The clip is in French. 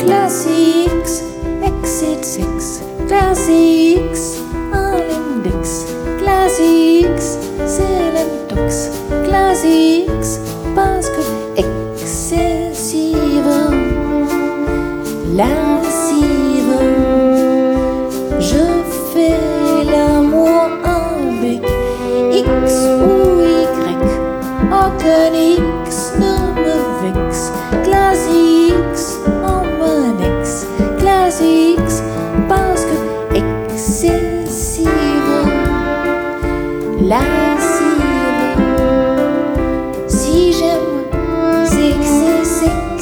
Classics, exit 6. Classics, à l'index. Classics, c'est l'intox. Classics, parce que excessive, lascive. Je fais l'amour avec X ou Y. Aucun X ne me vexe. Classics.